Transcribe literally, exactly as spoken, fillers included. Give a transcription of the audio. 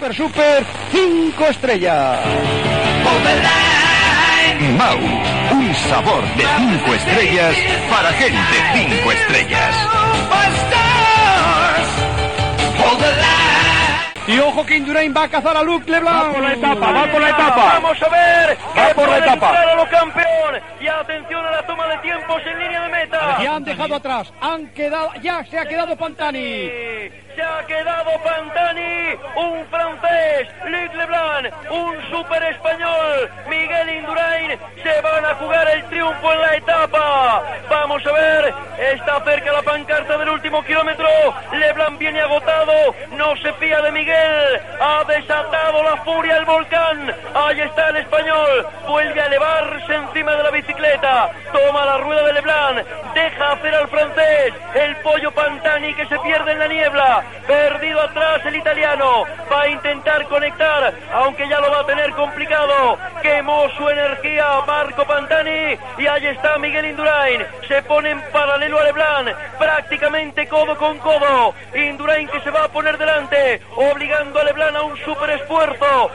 super, super cinco estrellas. Mau, un sabor de cinco estrellas para gente cinco estrellas. Y ojo que Indurain va a cazar a Luc Leblanc. Va por la etapa, va por la etapa. Vamos a ver. Va por la etapa. A lo campeón. Y atención a la toma de tiempos en línea de meta. Ya han dejado atrás. Han quedado, ya se ha quedado Pantani. Se ha quedado Pantani, un francés, Luc Leblanc, un super español, Miguel Indurain, se van a jugar el triunfo en la etapa. Vamos a ver, está cerca la pancarta del último kilómetro, Leblanc viene agotado, no se fía de Miguel, ha desatado la furia el volcán, ahí está el español, vuelve a elevarse encima de la bicicleta, toma la rueda de Leblanc, deja hacer al francés, el pollo Pantani que se pierde en la niebla. Perdido atrás el italiano, va a intentar conectar, aunque ya lo va a tener complicado. Quemó su energía Marco Pantani y ahí está Miguel Indurain. Se pone en paralelo a Leblanc, prácticamente codo con codo. Indurain que se va a poner delante, obligando a Leblanc a un super esfuerzo.